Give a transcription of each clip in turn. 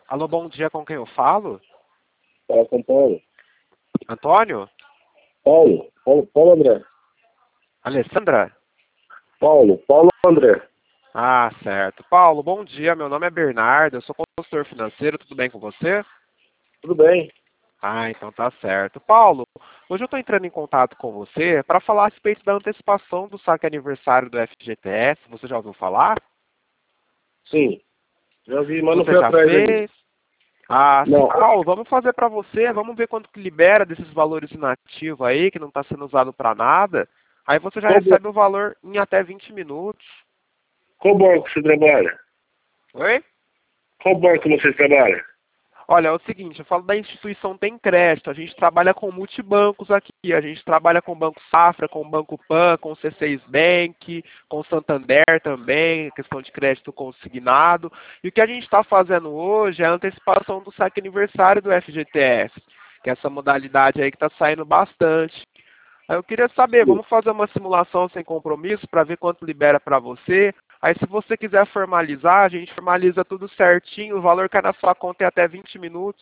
Alô, bom dia, com quem eu falo? Fala com Paulo. Antônio? Paulo André. Alessandra? Paulo André. Ah, certo. Paulo, bom dia, meu nome é Bernardo, eu sou consultor financeiro, tudo bem com você? Tudo bem? Ah, então tá certo. Paulo, hoje eu estou entrando em contato com você para falar a respeito da antecipação do saque aniversário do FGTS, você já ouviu falar? Sim. Já vi, mas não Você fui já atrás ainda. fez? Ah, sim. Não. Paulo, vamos fazer para você, vamos ver quanto que libera desses valores inativos aí, que não está sendo usado para nada. Aí você já Qual, recebe o valor em até 20 minutos. qual banco você trabalha? Oi? Qual banco você trabalha? Olha, é o seguinte, eu falo da instituição Tem Crédito, a gente trabalha com multibancos aqui, a gente trabalha com o Banco Safra, com o Banco Pan, com o C6 Bank, com o Santander também, questão de crédito consignado. E o que a gente está fazendo hoje é a antecipação do saque aniversário do FGTS, que é essa modalidade aí que está saindo bastante. Aí eu queria saber, Sim. vamos fazer uma simulação sem compromisso para ver quanto libera para você. Aí se você quiser formalizar, a gente formaliza tudo certinho, o valor cai na sua conta em até 20 minutos.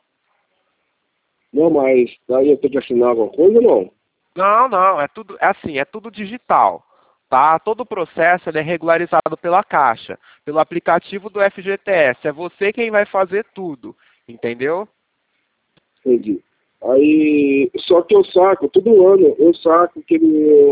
Não, mas daí eu tenho que assinar alguma coisa ou não? Não, não, é tudo, é assim, é tudo digital, tá? Todo o processo ele é regularizado pela Caixa, pelo aplicativo do FGTS. É você quem vai fazer tudo, entendeu? Entendi. Aí, só que eu saco, todo ano, eu saco que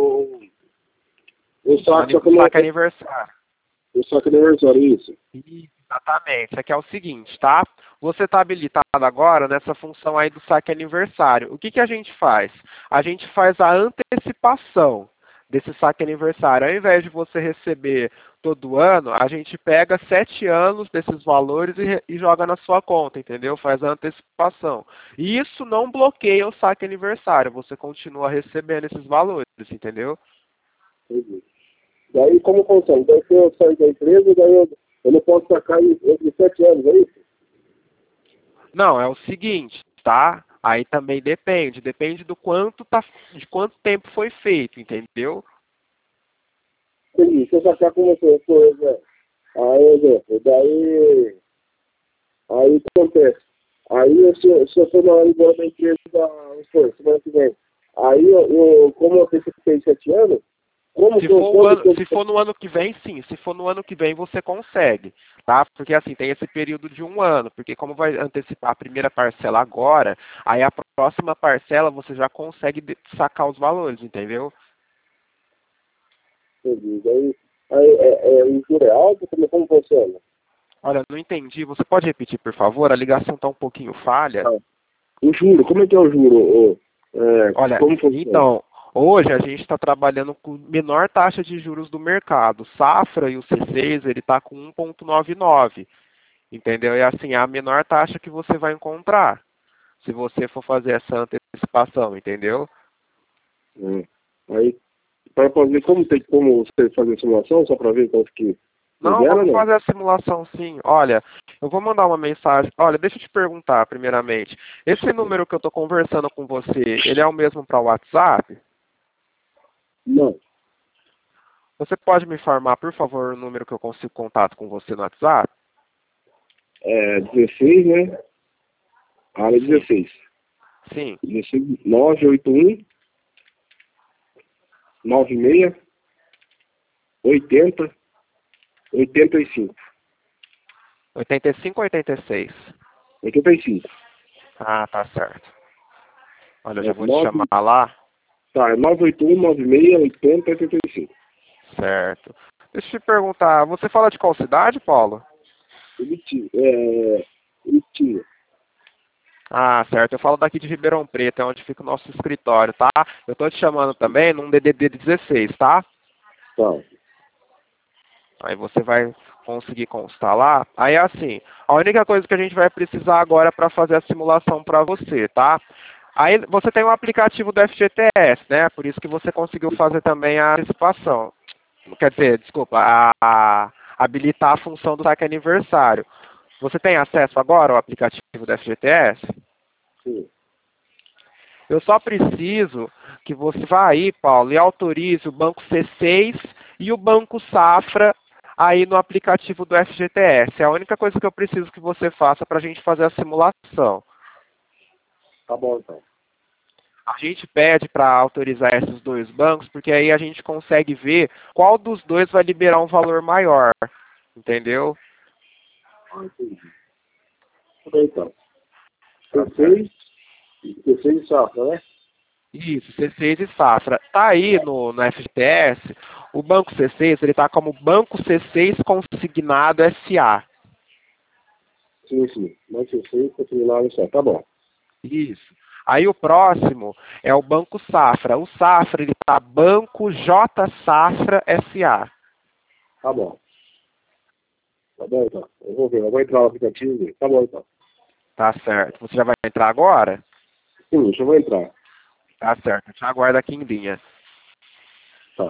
eu saco, só que O eu não, saque aniversário. eu saco aniversário, isso. Exatamente. Isso aqui é o seguinte, tá? Você está habilitado agora nessa função aí do saque aniversário. O que que a gente faz? A gente faz a antecipação desse saque aniversário. Ao invés de você receber todo ano, a gente pega 7 anos desses valores e joga na sua conta, entendeu? Faz a antecipação. E isso não bloqueia o saque aniversário. Você continua recebendo esses valores, entendeu? Entendi. Daí, como funciona? Daí, se eu sair da empresa, daí eu não posso sacar entre 7 anos, é isso? Não, é o seguinte, tá? Aí também depende do quanto tá, de quanto tempo foi feito, entendeu? Entendi. Se eu sacar com você, por exemplo, aí, exemplo, aí o que acontece? Aí, se eu for na hora embora da empresa, vamos supor, semana que vem, aí como eu antecipei 7 anos, como Se que eu, for, quando que eu, se for no ano que vem, sim. Se for no ano que vem, você consegue, tá? Porque assim, tem esse período de um ano, porque como vai antecipar a primeira parcela agora, aí a próxima parcela você já consegue sacar os valores, entendeu? entendi. Aí o juro é alto, como funciona? Olha, não entendi. Você pode repetir, por favor? A ligação está um pouquinho falha. Ah, o juro, como é que é o juro? Olha, Como funciona? então, hoje a gente está trabalhando com menor taxa de juros do mercado. Safra e o C6, ele está com 1,99, entendeu? E assim, é a menor taxa que você vai encontrar, se você for fazer essa antecipação, entendeu? Aí, para fazer, tem como você fazer simulação, só para ver quanto que Não, libera, vamos não? fazer a simulação sim. Olha, eu vou mandar uma mensagem. Olha, deixa eu te perguntar primeiramente. Esse número que eu estou conversando com você, ele é o mesmo para o WhatsApp? Não. Você pode me informar, por favor, o número que eu consigo contato com você no WhatsApp? 16, né? Área Sim, 16. sim. 16, 981 96 80 85. 85 ou 86? 85. Ah, tá certo. Olha, eu já É, vou te chamar lá. tá, 981 96 80 85. Certo. Deixa eu te perguntar, você fala de qual cidade, Paulo? Ele tinha. Ah, certo. Eu falo daqui de Ribeirão Preto, é onde fica o nosso escritório, tá? Eu tô te chamando também num DDD 16, tá? Tá. Aí você vai conseguir constar lá. Aí assim, a única coisa que a gente vai precisar agora para fazer a simulação para você, tá? Aí você tem o aplicativo do FGTS, né? Por isso que você conseguiu fazer também a antecipação. Quer dizer, desculpa, habilitar a função do saque aniversário. Você tem acesso agora ao aplicativo do FGTS? Sim. Eu só preciso que você vá aí, Paulo, e autorize o Banco C6 e o Banco Safra aí no aplicativo do FGTS. É a única coisa que eu preciso que você faça para a gente fazer a simulação. Tá bom, então. A gente pede para autorizar esses dois bancos, porque aí a gente consegue ver qual dos dois vai liberar um valor maior. Entendeu? Ah, entendi. Tudo bem, então. Tá certo. C6 e safra, né? Isso, C6 e Safra. Tá aí no FGTS, o Banco C6, ele tá como Banco C6 Consignado SA. Sim, sim. Mas C6, continuar isso aí. Tá bom. Isso. Aí o próximo é o Banco Safra. O Safra, ele tá Banco J Safra SA. Tá bom. Tá bom, então. Eu vou ver. Eu vou entrar no aplicativo e ver. Tá bom, então. Tá certo. Você já vai entrar agora? Sim, deixa eu vou entrar. Tá certo. Eu te aguardo aqui em linha. Tá.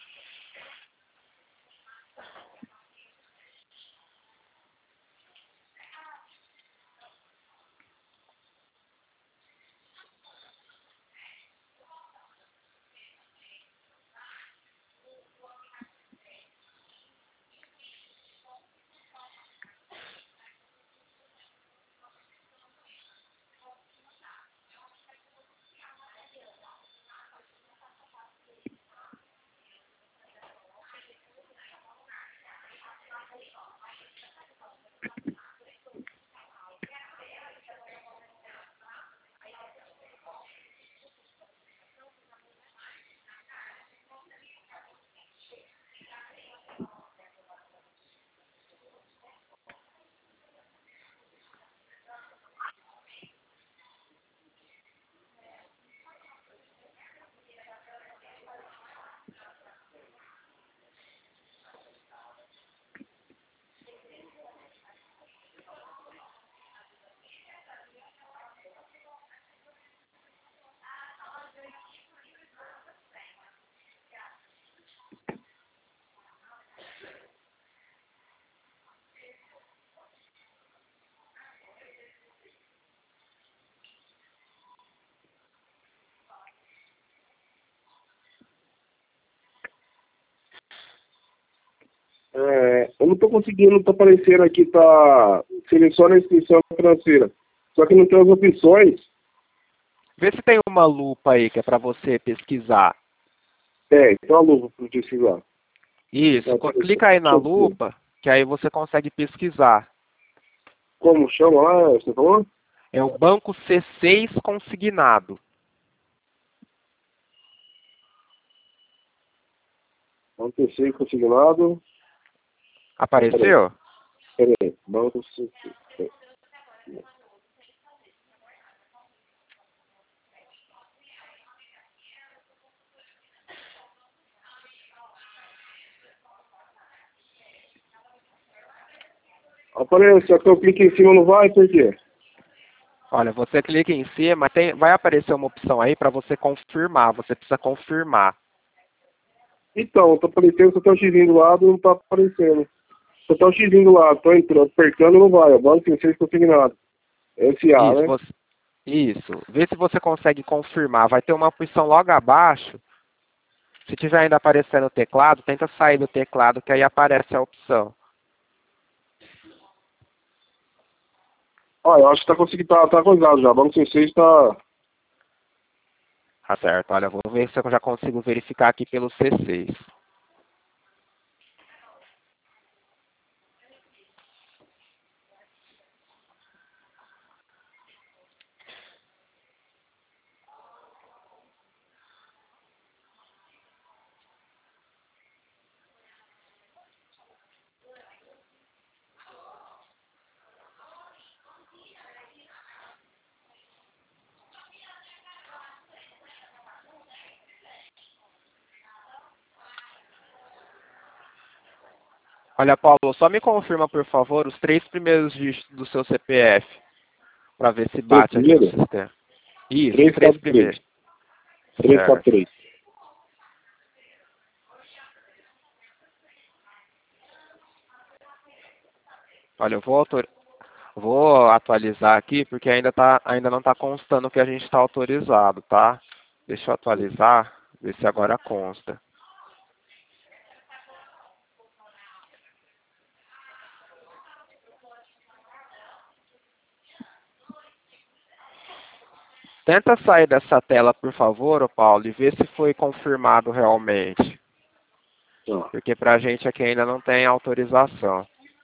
Eu não tô conseguindo, tá aparecendo aqui, tá... Seleciona a inscrição financeira. Só que não tem as opções. Vê se tem uma lupa aí que é para você pesquisar. Então a luva para precisar. Isso. Clica aí na lupa, que aí você consegue pesquisar. Como chama lá, você falou? É o Banco C6 Consignado. Banco C6 consignado. Apareceu? Peraí. Banco C6. Aparece, só que eu clico em cima não vai, por quê? Olha, você clica em cima, vai aparecer uma opção aí para você confirmar. Você precisa confirmar. Então, tá aparecendo, só tá o xizinho do lado, não tá aparecendo. Só tá o xizinho do lado, tô entrando, apertando, não vai. O banco C6 consignado. SA, Isso, né? isso. Vê se você consegue confirmar. Vai ter uma opção logo abaixo. Se tiver ainda aparecendo o teclado, tenta sair do teclado, que aí aparece a opção. Eu acho que tá conseguindo, tá coisado já. Banco C6 tá... Tá certo. Olha, vou ver se eu já consigo verificar aqui pelo C6. Olha, Paulo, só me confirma, por favor, os 3 primeiros dígitos do seu CPF, para ver se 3 bate aqui no primeiro? sistema. Isso, os 3 343. primeiros. Certo. 343. Olha, vou atualizar aqui, porque ainda não está constando que a gente está autorizado, tá? Deixa eu atualizar, ver se agora consta. Tenta sair dessa tela, por favor, ô Paulo, e ver se foi confirmado realmente. Tá. Porque pra gente aqui ainda não tem autorização.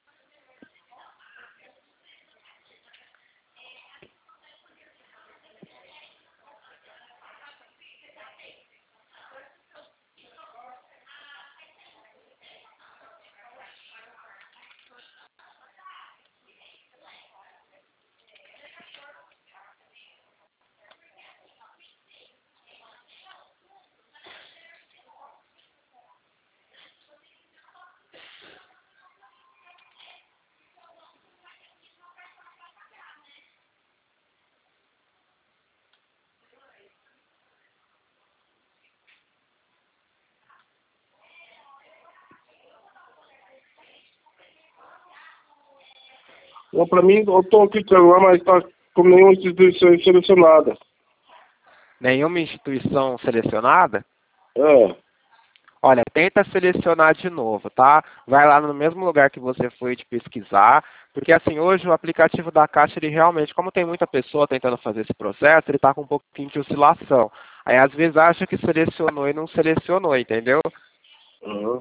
Bom, pra mim, eu tô clicando lá, mas tá com nenhuma instituição selecionada. Nenhuma instituição selecionada? É. Olha, tenta selecionar de novo, tá? Vai lá no mesmo lugar que você foi de pesquisar, porque assim, hoje o aplicativo da Caixa, ele realmente, como tem muita pessoa tentando fazer esse processo, ele está com um pouquinho de oscilação. Aí às vezes acha que selecionou e não selecionou, entendeu? Uhum.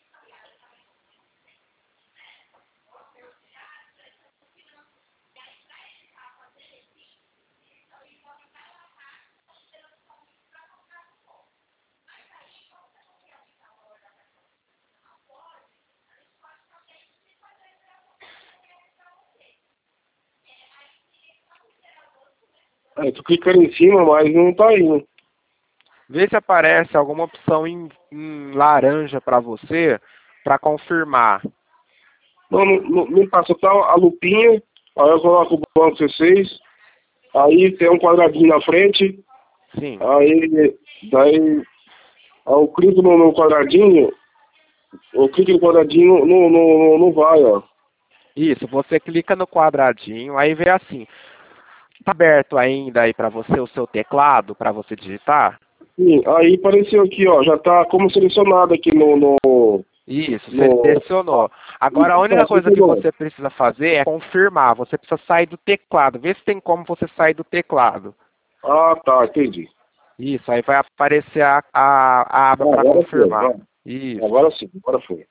Aí tu clica em cima, mas não tá indo. Vê se aparece alguma opção em laranja para você, para confirmar. Não passa tá a lupinha, aí eu coloco o banco C6, aí tem um quadradinho na frente, Sim. aí daí eu clico no quadradinho, eu clico no quadradinho, não vai, ó. Isso, você clica no quadradinho, aí vê assim. Tá aberto ainda aí para você o seu teclado para você digitar? Sim, aí apareceu aqui, ó, já tá como selecionado aqui Isso, no... selecionou. Agora a única coisa que você precisa fazer é confirmar. Você precisa sair do teclado. Vê se tem como você sair do teclado. Ah, tá, entendi. Isso, aí vai aparecer a aba para Agora foi, confirmar. vai. Isso. Agora sim, agora foi.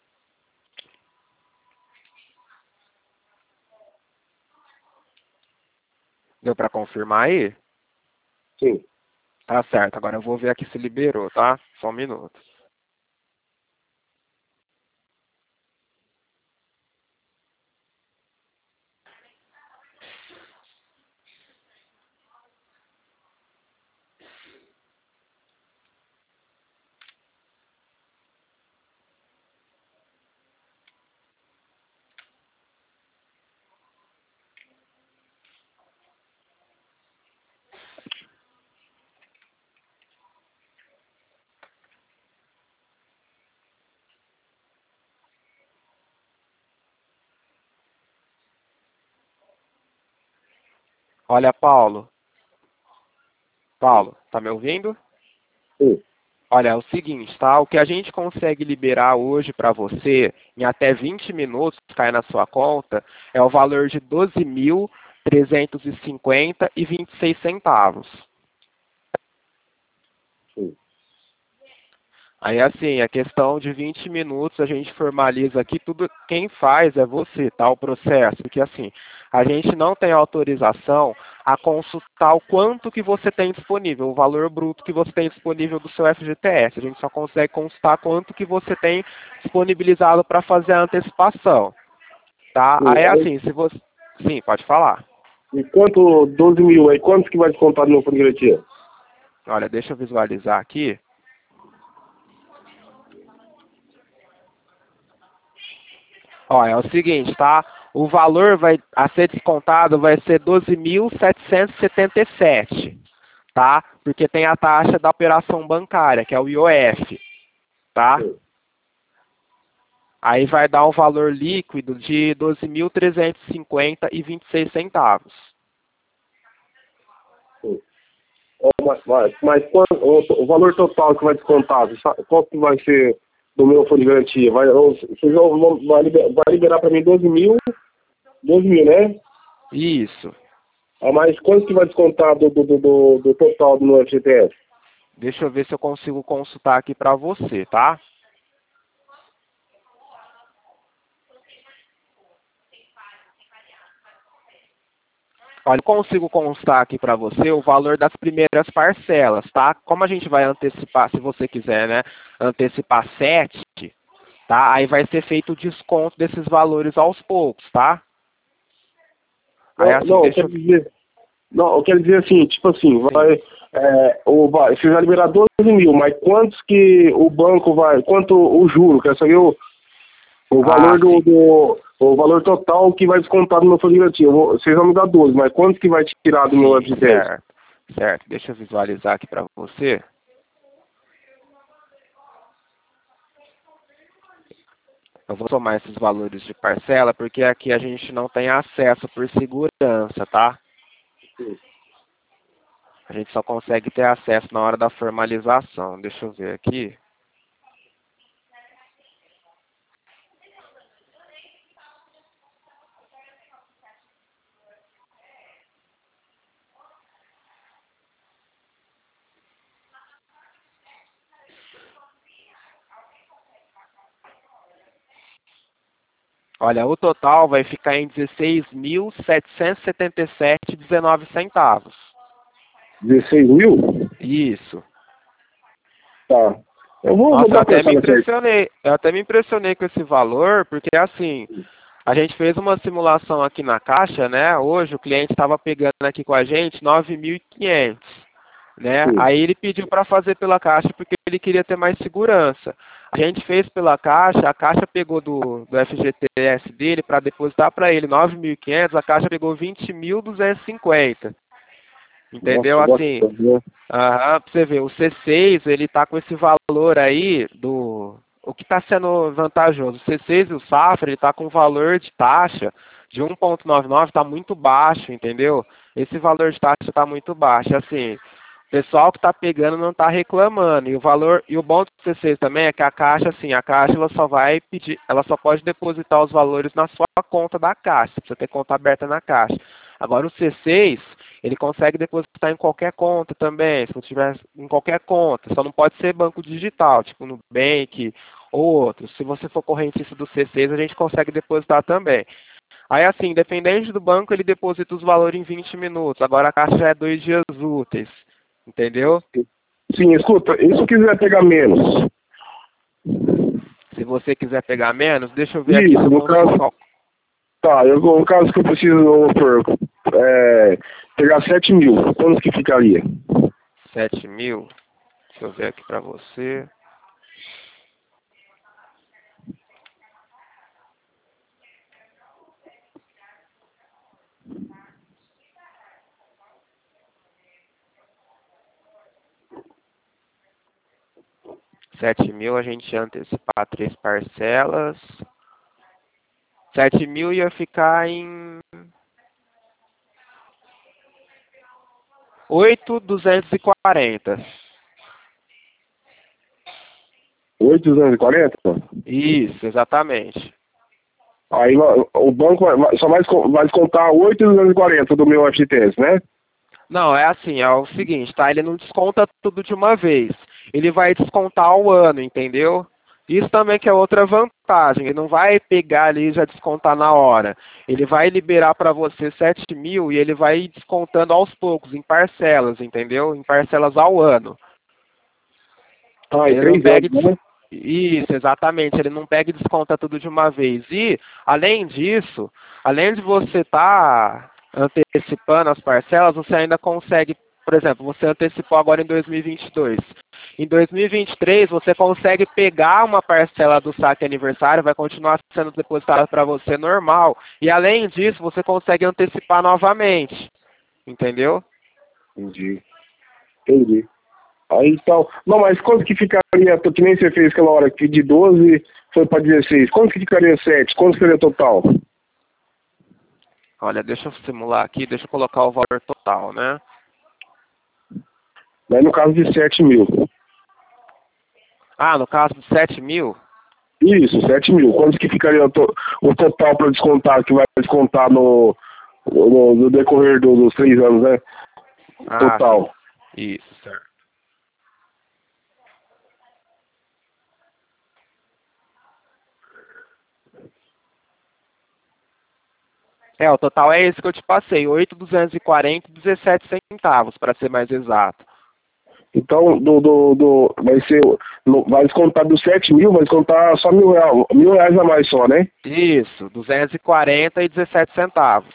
Deu para confirmar aí? Sim. Tá certo. Agora eu vou ver aqui se liberou, tá? Só um minuto. Olha, Paulo. Paulo, tá me ouvindo? Sim. Olha, é o seguinte, tá? O que a gente consegue liberar hoje para você, em até 20 minutos, cai na sua conta, é o valor de 12.350,26 centavos. Sim. Aí, assim, a questão de 20 minutos, a gente formaliza aqui, tudo quem faz é você, tá? O processo. Porque, assim, a gente não tem autorização a consultar o quanto que você tem disponível, o valor bruto que você tem disponível do seu FGTS. A gente só consegue consultar quanto que você tem disponibilizado para fazer a antecipação, tá? Sim. Aí, assim, se você... Sim, pode falar. E quanto, 12 mil, aí quanto que vai descontar no meu fundo de garantia? Olha, deixa eu visualizar aqui. Ó, é o seguinte, tá? O valor a ser descontado vai ser 12.777, tá? Porque tem a taxa da operação bancária, que é o IOF, tá? Sim. Aí vai dar um valor líquido de 12.350,26 centavos. Sim. Ó, mas o valor total que vai descontar, qual que vai ser do meu fundo de garantia? Vocês vai liberar para mim 12 mil, né? Isso. Ah, mas quanto que vai descontar do total do meu FGTS? Deixa eu ver se eu consigo consultar aqui para você, tá? Olha, eu consigo constar aqui para você o valor das primeiras parcelas, tá? Como a gente vai antecipar, se você quiser, né? Antecipar 7, tá? Aí vai ser feito o desconto desses valores aos poucos, tá? Aí Não, assim, não, eu deixa quero eu... dizer, não, eu quero dizer assim, tipo assim, Sim. você vai liberar 12 mil, mas quantos que o banco vai, quanto o juro, quer saber o Ah, valor sim. o valor total que vai descontar do meu fundo garantia. Vocês vão me dar 12, mas quanto que vai tirar do meu Sim, FGTS? certo. Certo. Deixa eu visualizar aqui para você. Eu vou somar esses valores de parcela porque aqui a gente não tem acesso por segurança, tá? A gente só consegue ter acesso na hora da formalização. Deixa eu ver aqui. Olha, o total vai ficar em 16.777,19 centavos. 16 mil? Isso. Tá. Eu vou Nossa, eu dar uma até me pensada certa. impressionei. Eu até me impressionei com esse valor, porque assim, a gente fez uma simulação aqui na Caixa, né? Hoje o cliente estava pegando aqui com a gente 9.500, né? Sim. Aí ele pediu para fazer pela Caixa porque ele queria ter mais segurança. A gente fez pela Caixa, a Caixa pegou do FGTS dele para depositar para ele 9.500, a Caixa pegou 20.250. Entendeu? Nossa, Assim, bastante, né? aham, pra você ver, o C6, ele tá com esse valor aí do... O que está sendo vantajoso? O C6 e o Safra, ele tá com valor de taxa de 1,99, tá muito baixo, entendeu? Esse valor de taxa tá muito baixo. Assim, o pessoal que tá pegando não tá reclamando. E o valor, e o bom do C6 também é que a Caixa, assim, a Caixa ela só vai pedir, ela só pode depositar os valores na sua conta da Caixa. Você precisa ter conta aberta na Caixa. Agora o C6, ele consegue depositar em qualquer conta também, se não tiver em qualquer conta. Só não pode ser banco digital, tipo Nubank ou outro. Se você for correntista do C6, a gente consegue depositar também. Aí, assim, independente do banco, ele deposita os valores em 20 minutos. Agora a Caixa é 2 dias úteis. Entendeu? Sim, escuta, e se eu quiser pegar menos? Se você quiser pegar menos, deixa eu ver aqui se Isso, eu no consigo. caso. Tá, no caso que eu preciso, vamos supor, pegar 7 mil, quanto que ficaria? 7.000. Deixa eu ver aqui pra você. Sete mil a gente ia antecipar 3 parcelas. 7.000 ia ficar em 8.240. 840. Isso, exatamente. Aí o banco só vai descontar 8,240 do meu FGTS, né? Não, é assim, é o seguinte, tá? Ele não desconta tudo de uma vez. Ele vai descontar ao ano, entendeu? Isso também que é outra vantagem. Ele não vai pegar ali e já descontar na hora. Ele vai liberar para você 7.000 e ele vai descontando aos poucos, em parcelas, entendeu? Em parcelas ao ano. Ah, em Ele não 3 pega anos, e né? Isso, exatamente. Ele não pega e desconta tudo de uma vez. E, além disso, além de você estar antecipando as parcelas, você ainda consegue, por exemplo, você antecipou agora em 2022. Em 2023, você consegue pegar uma parcela do saque aniversário, vai continuar sendo depositada para você normal. E, além disso, você consegue antecipar novamente. Entendeu? Entendi, entendi. Aí então, não, mas quanto que ficaria, que nem você fez aquela hora que de 12 foi para 16, quanto que ficaria 7? Quanto ficaria total? Olha, deixa eu simular aqui, deixa eu colocar o valor total, né? Aí no caso de 7 mil. Ah, no caso de 7.000, Isso, 7 mil. Quanto que ficaria o total para descontar, que vai descontar no no decorrer dos 3 anos, né? Total. Isso, certo. O total é esse que eu te passei, 8.240,17 centavos, para ser mais exato. Então, vai ser, vai descontar dos 7 mil, vai descontar só R$ 1.000 a mais só, né? Isso, 240,17 centavos.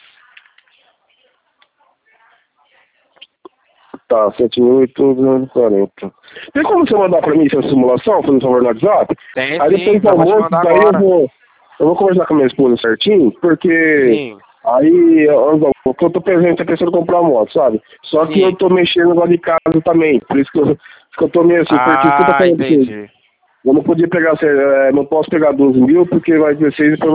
Tá, 7.840. Tem como você mandar pra mim essa simulação, fazer um favor no WhatsApp? Tem Aí sim, depois do já vou te almoço, mandar daí agora. eu vou conversar com a minha esposa certinho, porque Sim, aí eu tô presente, pensando em comprar uma moto, sabe? Só que eu sim. tô mexendo lá de casa também, por isso que eu tô meio assim, porque isso que eu tô falando pra você. Entendi. Eu não podia pegar, não posso pegar 12 mil, porque vai 16 e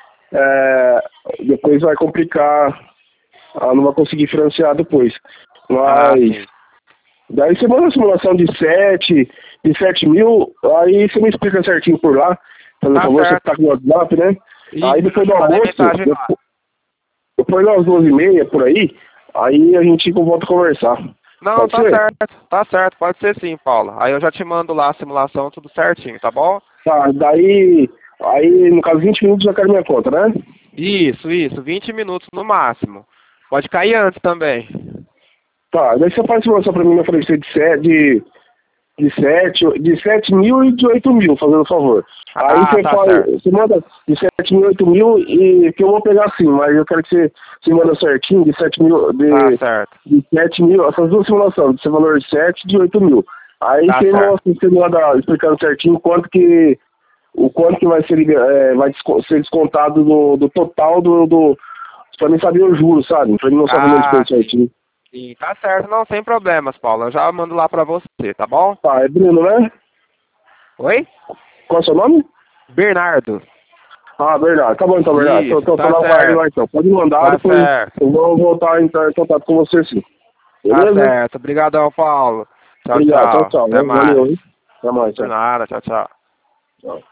depois vai complicar, não vai conseguir financiar depois. Mas Sim. daí você manda uma simulação de 7 mil, aí você me explica certinho por lá, por favor, você Certo. tá com o WhatsApp, né? Aí depois do Mandei almoço, mensagem lá. depois das 12h30, por aí a gente volta a conversar. Não, Pode ser? tá certo, pode ser sim, Paulo. Aí eu já te mando lá a simulação, tudo certinho, tá bom? Tá, daí, aí no caso 20 minutos já cai minha conta, né? Isso, 20 minutos no máximo. Pode cair antes também. Tá, daí você faz simulação pra mim, eu falei de 7 mil e de 8 mil, fazendo favor. Aí você Tá faz, certo. você manda de 7 mil, 8 mil, e que eu vou pegar sim, mas eu quero que você manda certinho, de 7 mil, Tá certo. de 7 mil, essas duas simulações, de ser valor de 7 e de 8 mil. Aí Tá você certo. mostra, você manda explicando certinho o quanto que vai ser, vai ser descontado do total pra mim saber o juro, sabe? Pra mim não saber o preço Sim. certinho. Sim, tá certo. Não, sem problemas, Paulo. Eu já mando lá pra você, tá bom? Tá, é Bruno, né? Oi? Qual é o seu nome? Bernardo. Ah, verdade. Tá bom então, verdade. Isso, Tô tá na guarda lá certo. então. Pode mandar, Tá depois certo. eu vou voltar a entrar em contato com você sim. Tá Beleza? certo. Obrigadão, Paulo. Tchau, Obrigado, tchau, tchau. tchau. Até Valeu, mais. hein? Até mais, Por tchau. nada. Tchau, tchau. Tchau.